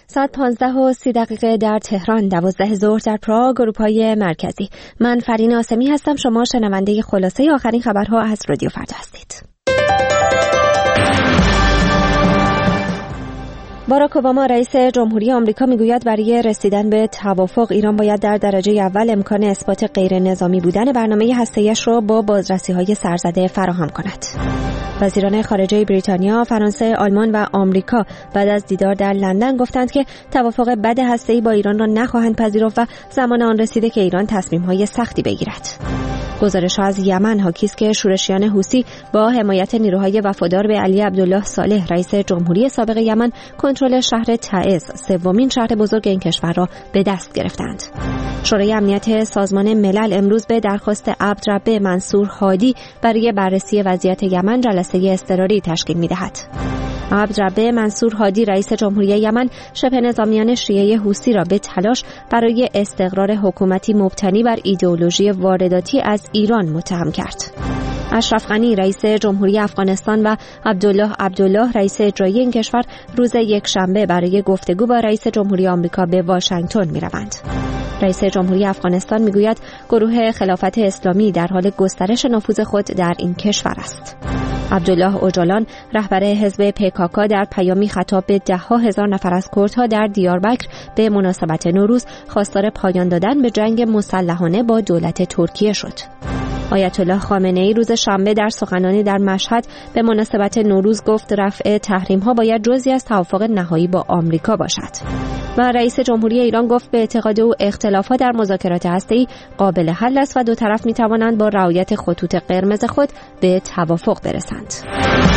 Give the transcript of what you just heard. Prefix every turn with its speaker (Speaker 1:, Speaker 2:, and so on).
Speaker 1: ساعت 15:30 در تهران، 12 ظهر در پراگ، اروپای مرکزی. من فرین آسمی هستم. شما شنونده خلاصه آخرین خبرها از رادیو فردا هستید. باراک اوباما رئیس جمهوری آمریکا میگوید برای رسیدن به توافق ایران باید در درجه اول امکان اثبات غیر نظامی بودن برنامه هسته‌ایش را با بازرسی‌های سرزده فراهم کند. وزیران خارجه بریتانیا، فرانسه، آلمان و آمریکا بعد از دیدار در لندن گفتند که توافق بد هسته‌ای با ایران را نخواهند پذیرفت و زمان آن رسیده که ایران تصمیم‌های سختی بگیرد. گزارش‌ها از یمن حاکی است که شورشیان حوثی با حمایت نیروهای وفادار به علی عبدالله صالح رئیس جمهوری سابق یمن کنترل شهر تعز، سومین شهر بزرگ این کشور را به دست گرفتند. شورای امنیت سازمان ملل امروز به درخواست عبدربه منصور هادی برای بررسی وضعیت یمن جلسه اضطراری تشکیل می‌دهد. عبدربه منصور هادی رئیس جمهوری یمن شبه نظامیان شیعه حوثی را به تلاش برای استقرار حکومتی مبتنی بر ایدئولوژی وارداتی از ایران متهم کرد. اشرف غنی رئیس جمهوری افغانستان و عبدالله رئیس اجرایی این کشور روز یکشنبه برای گفتگو با رئیس جمهوری آمریکا به واشنگتن می‌روند. رئیس جمهوری افغانستان میگوید گروه خلافت اسلامی در حال گسترش نفوذ خود در این کشور است. عبدالله اوجالان رهبر حزب PKK در پیامی خطاب به 10,000 نفر از کردها در دیاربکر به مناسبت نوروز خواستار پایان دادن به جنگ مسلحانه با دولت ترکیه شد. آیت الله خامنه‌ای روز شنبه در سخنرانی در مشهد به مناسبت نوروز گفت رفع تحریم‌ها باید جزئی از توافق نهایی با آمریکا باشد. و رئیس جمهوری ایران گفت به اعتقاد او اختلافات در مذاکرات هسته‌ای قابل حل است و دو طرف می‌توانند با رعایت خطوط قرمز خود به توافق برسند.